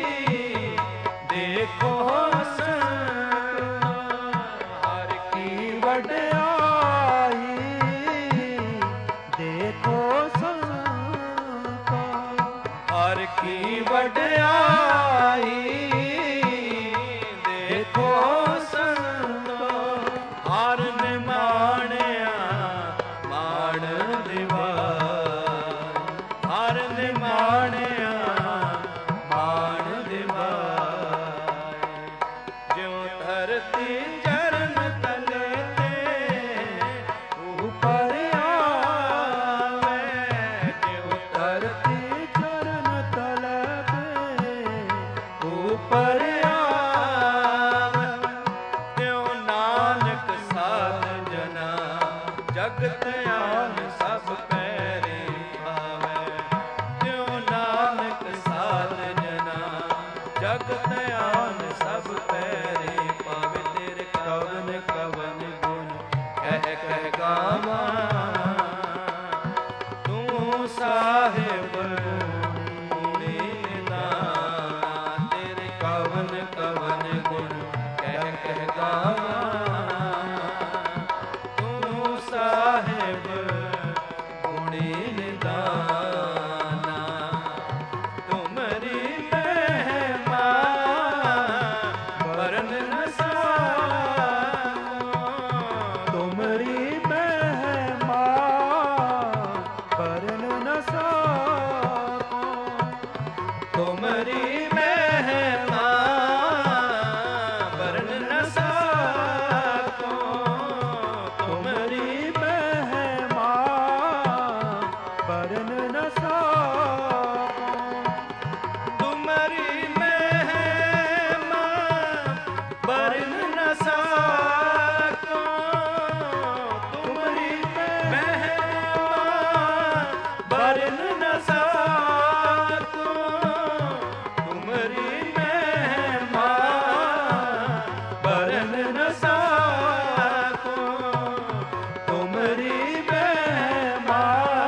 ਦੇਖੋ ਸੰਤੋ, ਹਰ ਕੀ ਵਡਿਆਈ ਦੇਖੋ ਸੰਤੋ, ਹਰ ਕੀ ਵਡਿਆਈ ਦੇਖੋ ਸੰਤੋ, ਹਰ ਨਿਮਾਣਿਆ ਮਾਣ ਦਿਵਾਏ, ਹਰ ਨਿਮਾਣਿਆ ਮਾਣ ਦਿਵਾਏ। ਜਿਉ ਧਰਤੀ ਚਰਨ ਤਲੇ ਤੇ ਉਪਰ ਆਵੇ, ਜਿਉ ਧਰਤੀ ਚਰਨ ਤਲੇ ਤੇ ਉਪਰ ਆਵੇ, ਤਿਉ ਨਾਨਕ ਸਾਧ ਜਨਾ ਜਗਤ ਆਨ ਸਭ ਪੈਰੇ ਪਾਵੇ, ਤਿਉ ਨਾਨਕ ਸਾਧ ਜਨਾ ਜਗਤ ਆਨ ਸਭ ਪੈਰੇ ਪਾਵੇ। ਤੇਰੇ ਕਵਨ ਕਵਨ ਗੁਣ ਕਹਿ ਕਹਿ ਗਾਵਾਂ, ਤੂੰ ਸਾਹਿਬ ਗੁਣੀ ਨਿਦਾਨ, ਤੇਰੇ ਕਵਨ ਕਵਨ ਗੁਣ ਕਹਿ ਕਹਿ ਗਾਵਾਂ, ਤੂੰ ਸਾਹਿਬ ਗੁਣੀ ਨਿਦਾਨਾ। ਤੁਮਰੀ ਮਹਿਮਾ ਵਰਨ ਨ ਸਾਕੋ, ਤੁਮਰੀ ਮਹਿਮਾ ਵਰਨ ਨ ਸਾਕੋ, ਤੁਮਰੀ ਮਹਿਮਾ ਵਰਨ ਨ ਸਾਕੋ, ਤੁਮਰੀ ਮਹਿਮਾ ਵਰਨ ਨ ਸਾਕੋ, ਤੁਮਰੀ ਮਹਿਮਾ ਵਰਨ ਨ ਸਾਕੋ, ਤੁਮਰੀ ਮਹਿਮਾ ਵਰਨ ਨ ਸਾਕੋ, ਤੁਮਰੀ ਮਹਿਮਾ ਵਰਨ ਨ ਸਾਕੋ, ਤੁਮਰੀ ਮਹਿਮਾ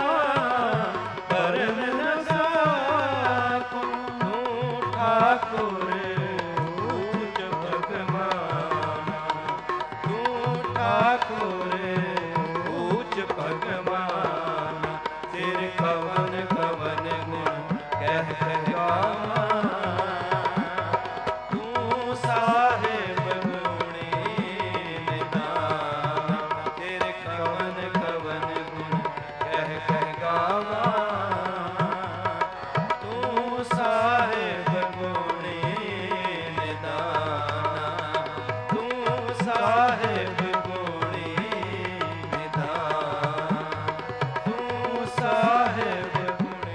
ਵਰਨ ਨ ਸਾਕੋ। ਤੂੰ ਠਾਕੁਰ ਊਚ ਭਗਵਾਨ, ਤੂੰ ਠਾਕੁਰ ਊਚ ਭਗਵਾਨ, ਤੇਰੇ ਕਵਨ ਕਵਨ ਗੁਣ ਕਹਿ ਕਹਿ ਗਾਵਾਂ, ਤੂੰ ਸਾਹਿਬ ਗੁਣੀ ਨਿਦਾਨ, ਤੇਰੇ ਕਵਨ ਕਵਨ ਗੁਣ ਕਹਿ ਕਹਿ ਗਾਵਾਂ, ਤੂੰ ਸਾਹਿਬ ਗੁਣੀ ਨਿਦਾਨ, ਤੂੰ ਸਾਹਿਬ ਗੁਣੀ ਨਿਦਾਨ, ਤੂੰ ਸਾਹਿਬ ਗੁਣੀ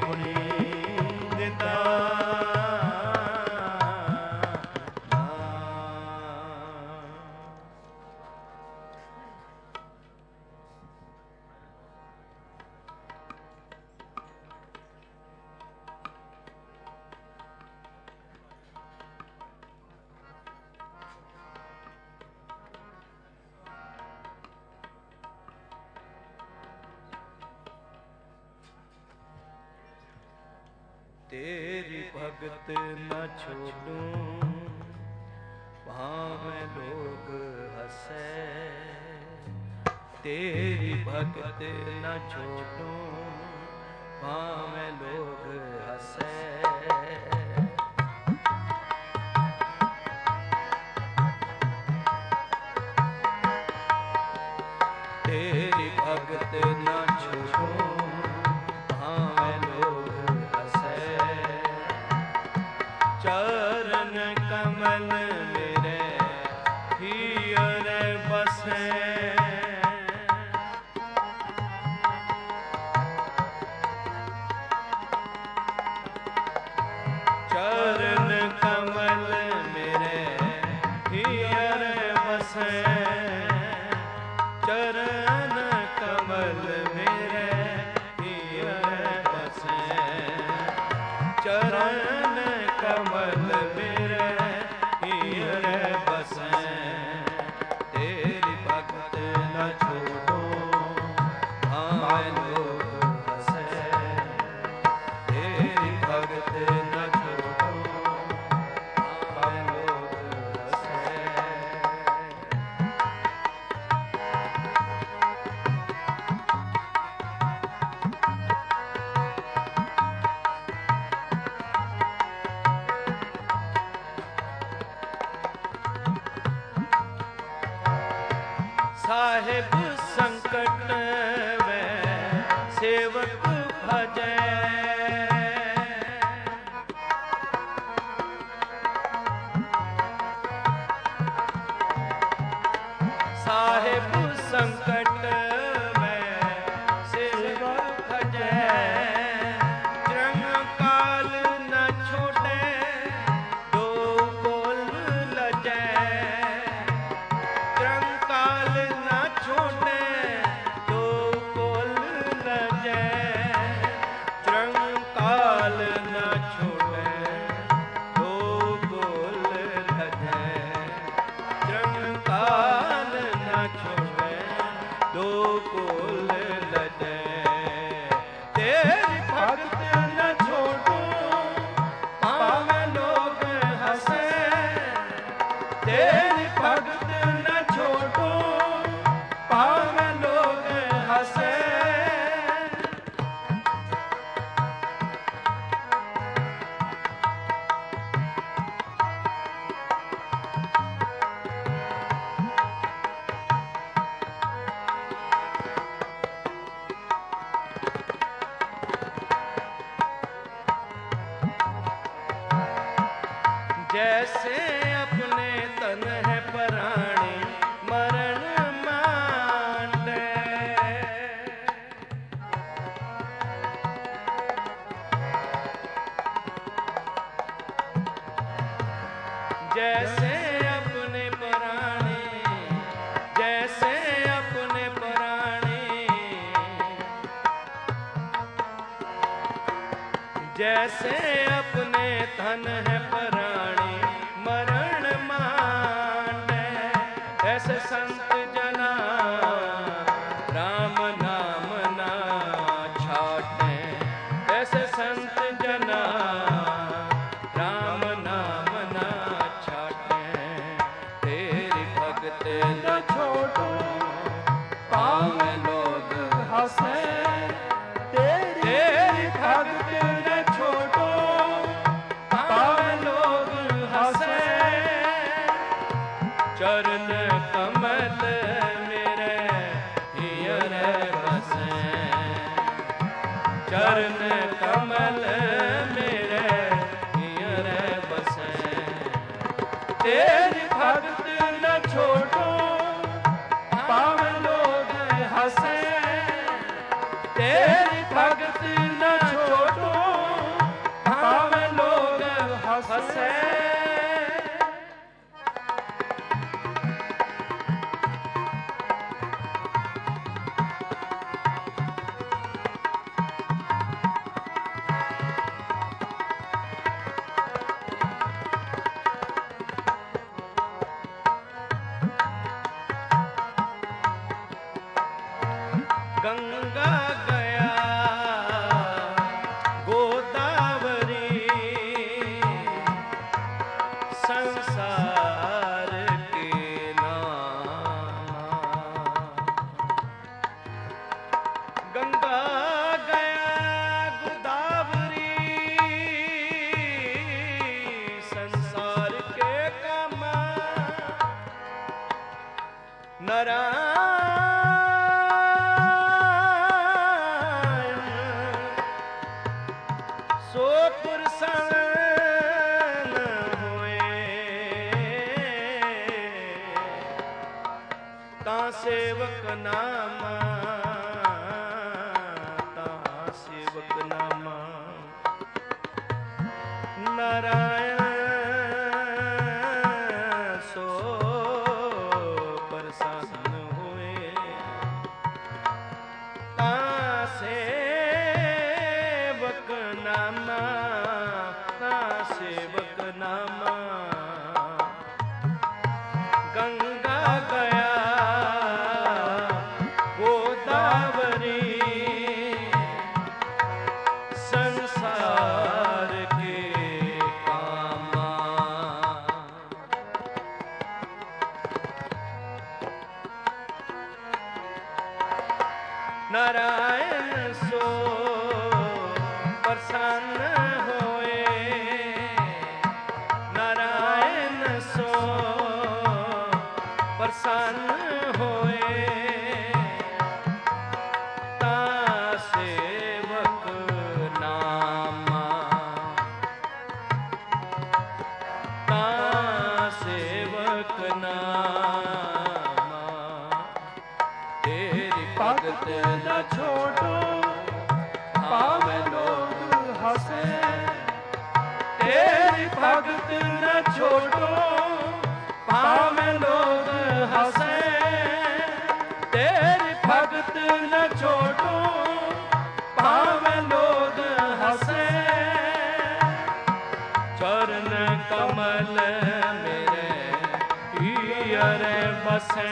तेरी भगत न छोड़ूं भावे लोग हंसे, तेरी भगत न छोड़ूं भावे लोग हंसे। तेरी भगत न छोड़ूं भावे लोग हंसे, चरण कमल मेरे हियर बसे। चरण कमल मेरे हियर बसे, चरण कमल मेरे हियर बसे, चरण कमल मेरे हियर बसे। तेरी भगत न छोड़ूं भावे लोग हंसे, तेरी भगत न छोड़ूं भावे लोग हंसे। साहिब संकट में सेवक भजे, साहिब संकट में सेवक भजे, जंग काल न छोड़े दो बोल लजे, काल न छोड़े दो कोल लजे, काल न छोड़े दो कोल लजे, काल न छोड़े दो कोल लजे। तेरी भगत न छोड़ूं भावे लोग हंसे, तेरी भगत न छोड़ूं भावे लोग हंसे। जैसे अपने तन है प्राणी मरण मांडे, जैसे अपने प्राणी, जैसे अपने प्राणी, जैसे अपने धन है प्राणी मरण मांडे, ऐसे संत जना राम नाम ना छाटे, ऐसे संत जना राम नाम ना छाटे। तेरी भगत न छोड़ूं भावे लोग हंसे, तेरी भगत न छोड़ूं भावे लोग हंसे। चरण कमल मेरे हियर बसे, चरण कमल मेरे हियर बसे। तेरी भगत न छोड़ूं भावे लोग हंसे, तेरी भगत न छोड़ूं भावे लोग हंसे। ਸੋ ਪ੍ਰਸੰਨ ਹੋਏ ਤਾਂ ਸੇਵਕ ਨਾਮਾ ਤਾਂ ਸੇਵਕ ਨਾਮਾ ਨਾਰਾਇਣ ਸੋ ਪ੍ਰਸੰਨ ਹੋਏ ਤਾਂ ਸੇਵਕ ਨਾਮਾ ਤਾਂ ਸੇਵਕ ਨਾਮਾ ਗੰਗਾ ਗਿਆ ਗੋਦਾਵਰੀ ਸੰਸਾਰ ਕੇ ਕਾਮਾ ਨਾਰਾਇਣ ਸੋ ਪ੍ਰਸੰਨ ਹੋਏ ਨਾਰਾਇਣ ਸੋ ਪ੍ਰਸੰਨ ਹੋਏ ਤਾਂ ਸੇਵਕ ਨਾਮਾ ਤਾਂ ਸੇਵਕ ਨਾਮਾ ਤੇਰੀ ਭਗਤ ਨਾ ਛੋਟੋ ਪਾਵੇਂ ਲੋਗ ਹੱਸੇ ਤੇਰੀ ਭਗਤ ਨ ਛੋਟੋ ਭਾਵੇਂ ਲੋਗ ਹੱਸੇ ਤੇਰੀ ਭਗਤ ਨ ਛੋਟੋ ਭਾਵੇਂ ਲੋਗ ਹੱਸੇ ਚਰਨ ਕਮਲ ਮੇਰੇ ਹੀਰੇ ਬਸੇ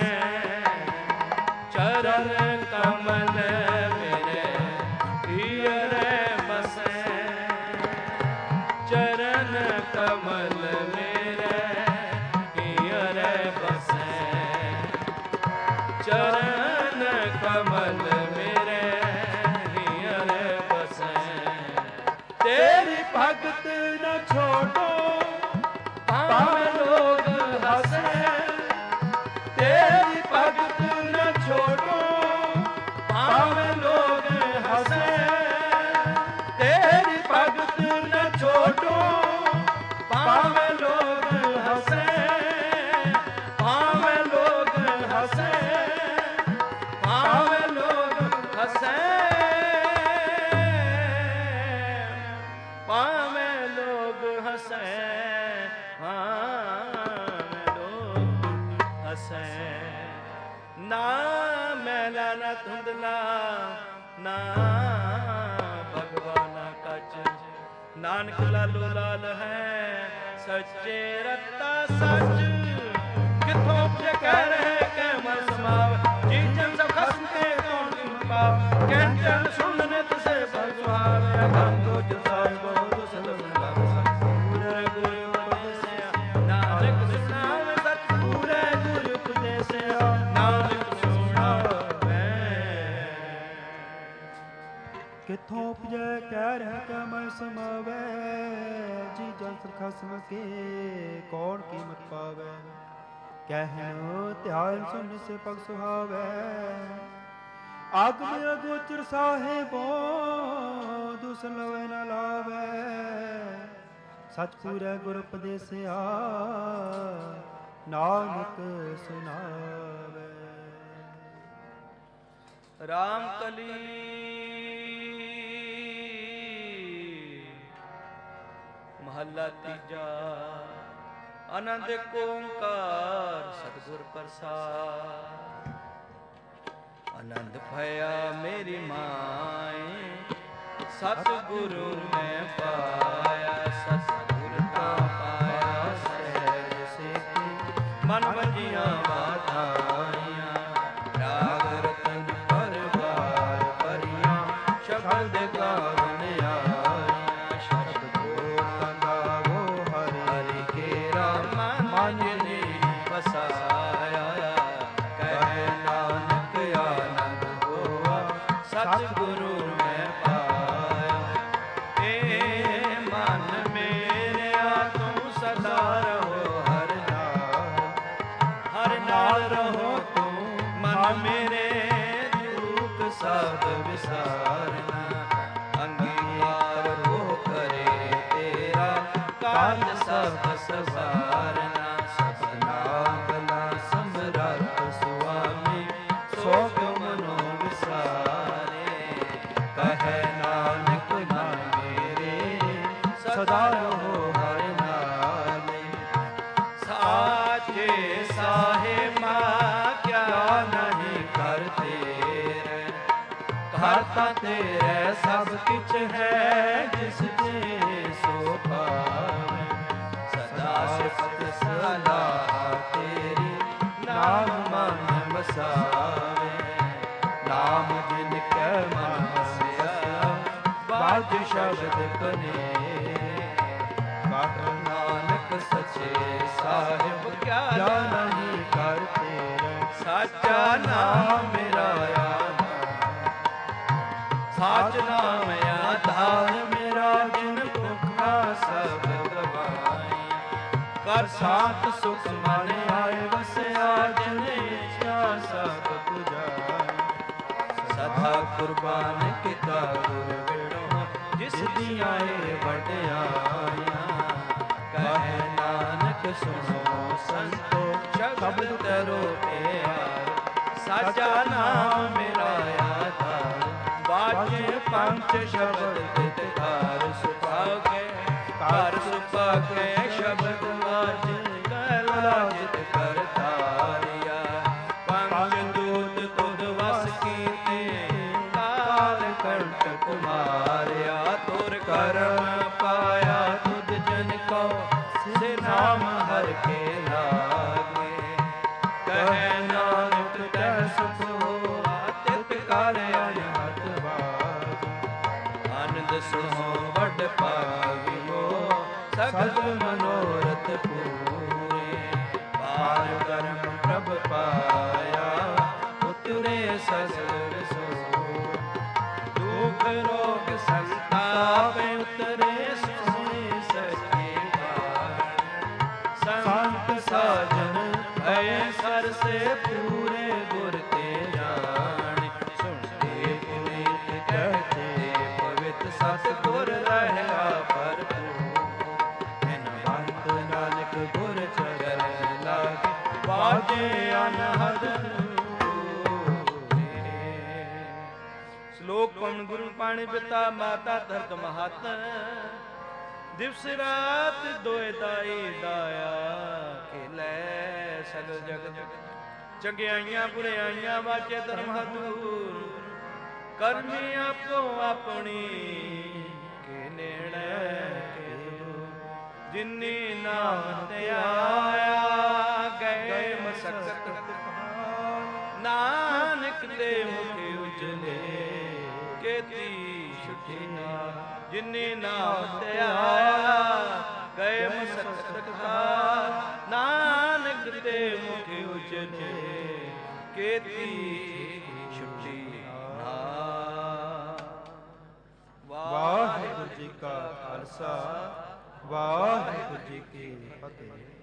ਚਰਨ ਕਮਲ ਮੇਰੇ ਹੀਰੇ ਬਸੇ ਚਰਨ ਕਮਲ ਮੇਰੇ ਹੀਰੇ ਬਸੇ ਚਰਨ ਕਮਲ ਮੇਰੇ ਹੀਰੇ ਬਸੇ ਤੇਰੀ ਭਗਤ ਨ ਛੋਟੋ ਭਾਵੇਂ ਲੋਗ ਹੱਸੇ ਤੇਰੀ ਭਗਤ ਨ ਛੋਟੋ ਭਾਵੇਂ ਲੋਗ ਹੱਸੇ ਤੇਰੀ ਭਗਤ ਨ ਛੋਟੋ ਭਾਵੇਂ ਲੋਗ ਹੱਸੇ ਭਾਵੇਂ ਲੋਗ ਹੱਸੇ ਭਾਵੇਂ ਲੋਗ ਹੱਸੇ ਭਾਵੇਂ ਲੋਗ ਹੱਸੇ ਭਾਵੇਂ ਲੋਗ ਹੱਸੇ ਨਾ ਮੈਲਾ ਨਾ ਧੁੰਦਲਾ ਨਾ ਭਗਵਾਨਾ ਕਚ ਨਾਨਕ ਲਾਲੋ ਲਾਲ ਹੈ ਸੱਚੇ ਰਤਾ ਸੱਚ ਕਿਥੋਂ ਜੇ ਕਹਿ ਰਹੇ ਕਿ ਮਨ ਸਮਾਵ ਜੀ ਜਨ ਸਭ ਖਸਮ ਕੇ ਕੌਣ ਕਿਮ ਪਾਵ ਕਹਿ ਚਰਨ ਸੁਣ ਨਿਤ ਸੇ ਬਲ ਸੁਹਾਵ ਅਗੰਮ ਤੋ ਜਸਾਇ ਬਹੁਤ ਸਲਮ ਲਗ ਪੂਰੇ ਗੁਰੂ ਉਪਦੇਸਿਆ ਨਾਨਕ ਸੁਣਾਵੇ ਸਚ ਪੂਰੇ ਗੁਰੂ ਉਪਦੇਸਿਆ ਨਾਨਕ ਸੁਣਾਵੇ ਕਿਥੋਂ ਉਪਜੈ ਕਹਿ ਰਹਿ ਕੇ ਮੈਂ ਸਮਾਵੈ ਜੀ ਜਨ ਖਸਮ ਕੇ ਕੌਣ ਕੀਮਤ ਪਾਵੈ ਕਹਿਣ ਧਿਆਨ ਸੁਨ ਸੇ ਪਗ ਸੁਹਾਵੈ ਆਗਮ ਅਗੋਚਰ ਸਾਹਿਬੋ ਦੁਸ ਲਵੈ ਨ ਲਾਵੈ ਸਚ ਪੂਰੈ ਗੁਰ ਉਪਦੇਸਿਆ ਨਾਨਕ ਸੁਨਾਵੈ ਰਾਮ ਕਲੀ ਮਹੱਲਾ ਤੀਜਾ ਆਨੰਦ ਓੰਕਾਰ ਸਤਿਗੁਰ ਪ੍ਰਸਾਦ ਆਨੰਦ ਭਇਆ ਮੇਰੀ ਮਾਏ ਸਤਿਗੁਰੂ ਮੈਂ ਪਾਇਆ ਸਤਿਗੁਰ ਦਾ ਪਾਇਆ ਸਹਿਜ ਸੇਖੀ ਮਨ ਵਜੀਆਂ ਬਾਧਾਈਆਂ ਰਾਗ ਰਤਨ ਪਰਵਾਰ ਭਰੀਆਂ ਸ਼ਬਦ ਗਾਵਨ ਆਈਆਂ ਸ਼ਬਦ ਬੋਲ ਗਾਵੋ ਹਰਿ ਹਰਿ ਕੇ ਰਾਮ ਮਨ ਨੇ ਵਸਾਇਆ ਕਹਿ ਨਾਨਕ ਆਨੰਦ ਹੋਆ ਸਤਿਗੁਰੂ ਮੈਂ ਪਾਇਆ ਏ ਮਨ ਮੇਰਿਆ ਤੂੰ ਸਦਾ ਰਹੋ ਹਰ ਨਾਲ ਹਰ ਨਾਲ ਰਹੋ ਤੂੰ ਮਨ ਮੇਰੇ ਦੁੱਖ ਸਭ ਵਿਸਾਰਨਾ ਅੰਗੀਕਾਰ ਹੋ ਕਰੇ ਹਾਥ ਸਭ ਸਵਾਰਨਾ, ਸਭਨਾ ਭਲਾ ਸਮਰੱਥ ਸੁਆਮੀ, ਸੋ ਕਿਉ ਮਨੋ ਵਿਸਾਰੇ। ਕਹੈ ਨਾਨਕ ਮਨ ਮੇਰੇ, ਸਦਾ ਰਹੋ ਹਰਿ ਨਾਲੇ। ਸਾਚੇ ਸਾਹਿਬਾ ਕਿਆ ਨਹੀਂ ਕਰ ਤੇਰੇ, ਕਰਤਾ ਤੇਰੇ ਸਭ ਕਿਛ ਹੈ, ਜਿਸ ਤੇ ਸੋ ਪਾਵੈ। ਸਦਾ ਸਿਫਤ ਸਲਾਹ ਤੇਰੀ, ਨਾਮ ਮਨ ਵਸਾਵੇ। ਨਾਮ ਜਿਨ ਕੈ ਮਨ ਵਸਿਆ, ਬਾਜ ਸ਼ਬਦ ਕਨੇ। ਬਾਬਾ ਨਾਨਕ ਸੱਚੇ ਸਾਹਿਬ ਕਿਆ ਨਹੀਂ ਕਰ ਤੇਰੇ। ਸਾਚਾ ਨਾਮ ਮੇਰਾ ਆਧਾਰ, ਸਾਚ ਨਾਮ ਆਧਾਰ ਮੇਰਾ, ਜਿਨ ਭੁੱਖਾ ਸਭ ਗਵਾਈ। ਕਰ ਸਾਥ ਸੁਖ ਮਨ ਆਏ ਵਸਿਆ, ਜਿਨ ਇੱਛਾ ਸਭ ਪੁਜਾਈ। ਸਦਾ ਕੁਰਬਾਨ ਕੀਤਾ ਗੁਰ ਵਿਣੋ, ਜਿਸ ਦੀਆਂ ਏ ਵਡਿਆਈਆਂ। ਕਹੈ ਨਾਨਕ ਸੁਣੋ ਸੰਤੋ, ਸ਼ਬਦ ਤਰੋ ਪਿਆਰ। ਸਾਚਾ ਨਾਮ ਮੇਰਾ ਆਧਾਰ, ਬਾਜੇ ਪੰਚ ਸ਼ਬਦ ਤਿਤ ਘਰ ਸੁਭਾਗੇ, ਘਰ ਸੁਭਾਗੇ ਸ਼ਬਦ ਵਾਜੇ, ਕਲਾ ਜਿਤ ਕਰਤਾਰਿਆ। ਪੰਜ ਦੂਤ ਤੁਧ ਵਸ ਕੀਤੇ, ਕਾਲ ਕੰਟਕ ਮਾਰਿਆ। ਤੁਰ ਕਰਮ ਪਾਇਆ ਤੁਧ ਜਨ ਕੋ, ਸੇ ਨਾਮ ਹਰ ਕੇ ਲਾਗੇ। ਕਹੈ ਨਾਨਕ ਤੈ ਸੁਖ ਹੋਆ, ਤਿਤ ਕਰ ਅਨਹਦ ਬਾਜ। ਆਨੰਦ ਸੁਣੋ ਵੱਡ ਭਾਗਿਓ, ਸਗਲ ਮਨੋਰਥ ਪੂਰੇ। ਪਾਰ ਕਰਮ ਪ੍ਰਭ ਪਾਇਆ, ਉਤਰੇ ਸਗਲ ਸੋਏ। ਦੁਖ ਰੋਗ ਸੰਤਾਪ ਉਤਰੇ, ਸੁਣੇ ਸੱਚੇ ਬਾਣੀ। ਸੰਤ ਸਾਜਨ ਭਏ ਸਰਸੇ, ਪੂਰੇ ਗੁਰ ਤੇ ਜਾਣੇ। ਸੁਣਤੇ ਪੁਨੀਤ ਕਹਤੇ, ਪਵਿੱਤ ਸਤ ਗੁਰ ਰਹਿਆ ਭਰਪੂਰ। ਐਨ ਬੰਤ ਨਾਨਕ ਗੁਰ ਚਰਨ ਲਾਗੇ, ਬਾਜੇ ਅਨਹਦ ਪੂਰੇ। ਸ਼ਲੋਕ ਪਵਨ ਗੁਰੂ ਪਾਣੀ ਪਿਤਾ ਮਾਤਾ ਧਰਤ ਮਹਤ, ਦਿਵਸ ਰਾਤ ਦੋਇ ਦਾਈ ਦਾਇਆ। ਖੇਲੇ ਸਗਲ ਜਗਤ, ਚੰਗਿਆਈਆਂ ਬੁਰਿਆਈਆਂ ਵਾਚੇ ਧਰਮ ਹਦੂਰ। ਕਰਮੀ ਆਪੋ ਆਪਣੀ, ਕੇ ਨੇੜੇ ਕੇ ਦੂਰ। ਜਿਨੀ ਨਾਮ ਤੇ ਆਇਆ, ਗਏ ਮਸਕਤ ਨਾਨਕ ਦੇ ਮੁਖ ਉਜਲੇ। ਕੇਤੀ ਛੁਟੀ ਨਾ, ਜਿਨੀ ਨਾਮ ਤੇ ਆਇਆ, ਗਏ ਮਸਕਤ ਖਾਰ। ਨਾਨਕ ਦੇ ਮੁਖ ਉਜਲੇ, ਕੇਤੀ ਛੁਟੀ ਨਾ। ਵਾਹਿਗੁਰੂ ਜੀ ਕਾ ਖਾਲਸਾ, ਵਾਹਿਗੁਰੂ ਜੀ ਕੀ ਫਤਿਹ।